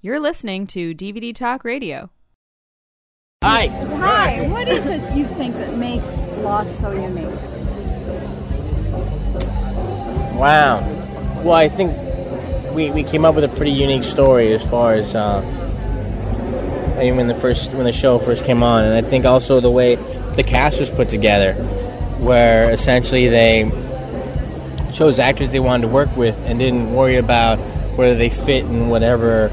You're listening to DVD Talk Radio. Hi. Hi. What is it you think that makes Lost so unique? Wow. Well, I think we came up with a pretty unique story as far as I mean, when the show first came on, and I think also the way the cast was put together, where essentially they chose actors they wanted to work with and didn't worry about whether they fit in whatever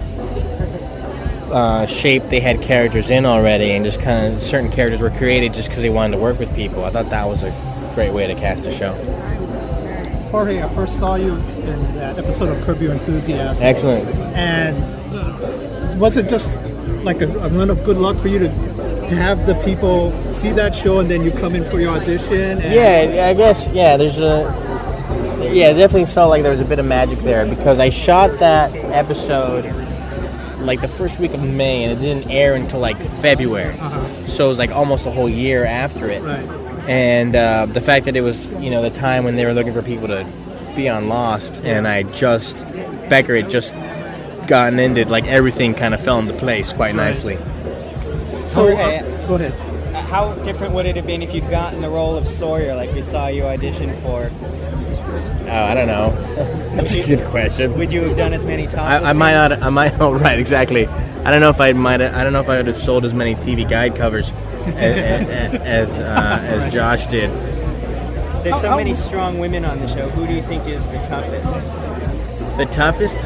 shape they had characters in already, and just kind of certain characters were created just because they wanted to work with people. I thought that was a great way to cast a show. Jorge, I first saw you in that episode of Curb Your Enthusiasm. Excellent. And was it just like a run of good luck for you to have the people see that show and then you come in for your audition? And Yeah, I guess, yeah, it definitely felt like there was a bit of magic there, because I shot that episode like the first week of May, and it didn't air until like February. So it was like almost a whole year after it. Right. And the fact that it was, the time when they were looking for people to be on Lost, and Becker had just gotten ended, like everything kind of fell into place quite nicely. So, go ahead. How different would it have been if you'd gotten the role of Sawyer, like we saw you audition for? Oh, I don't know. That's a good question. Would you have done as many topless I might not. I might. Oh, right, exactly. I don't know if I don't know if I would have sold as many TV guide covers as Josh did. There's so many strong women on the show. Who do you think is the toughest? The toughest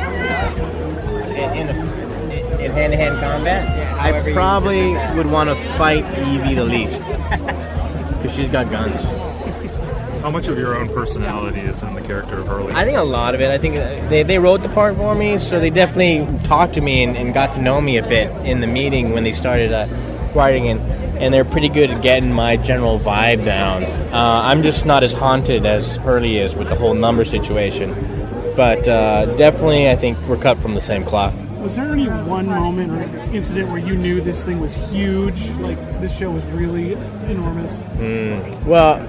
in hand-to-hand combat? I probably would want to fight Evie the least, because she's got guns. How much of your own personality is in the character of Hurley? I think a lot of it. I think they wrote the part for me, so they definitely talked to me and got to know me a bit in the meeting when they started writing, and they're pretty good at getting my general vibe down. I'm just not as haunted as Hurley is with the whole number situation, but definitely I think we're cut from the same cloth. Was there any one moment or incident where you knew this thing was huge, like this show was really enormous? Well,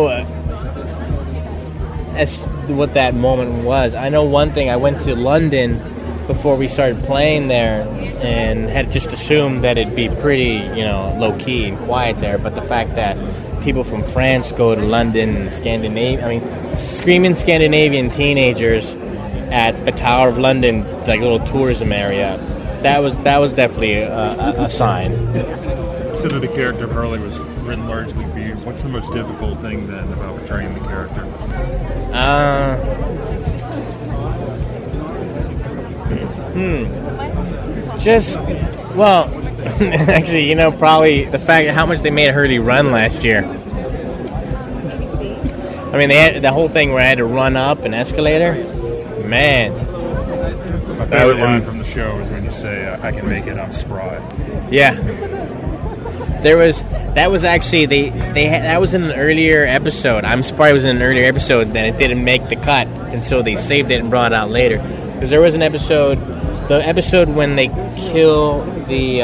as what that moment was, I know one thing. I went to London before we started playing there and had just assumed that it'd be pretty, low-key and quiet there, but the fact that people from France go to London and Scandinavia, screaming Scandinavian teenagers at the Tower of London, like a little tourism area, that was definitely a sign. You said that the character of Hurley was written largely for you. What's the most difficult thing then about portraying the character? Actually, probably the fact how much they made Hurley run last year. I mean, they had the whole thing where I had to run up an escalator. Man. My favorite line from the show is when you say, I can make it, I'm spry. Yeah. That was actually, that was in an earlier episode. I'm surprised it was in an earlier episode, then it didn't make the cut, and so they saved it and brought it out later. Because there was an episode, the episode when they kill the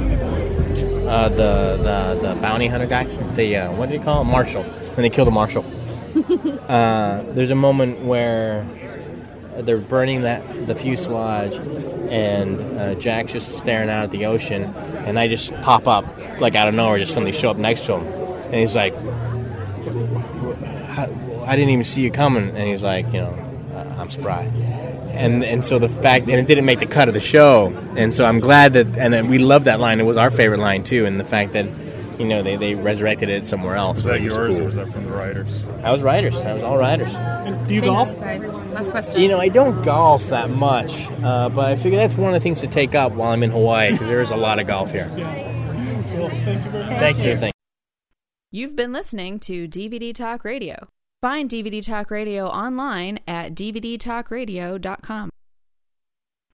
bounty hunter guy, what do you call him? Marshal. When they kill the marshal. There's a moment where they're burning the fuselage, and Jack's just staring out at the ocean, and I just pop up, like out of nowhere, just suddenly show up next to him, and he's like, I didn't even see you coming, and he's like, I'm spry. And so the fact, and it didn't make the cut of the show, and so I'm glad that, and we loved that line, it was our favorite line too, and the fact that, they resurrected it somewhere else. Was that yours, or was that from the writers? I was writers. I was all writers. Do you golf? Guys. Last question. I don't golf that much, but I figure that's one of the things to take up while I'm in Hawaii, because there is a lot of golf here. Well, thank you very much. Thank you. You've been listening to DVD Talk Radio. Find DVD Talk Radio online at dvdtalkradio.com.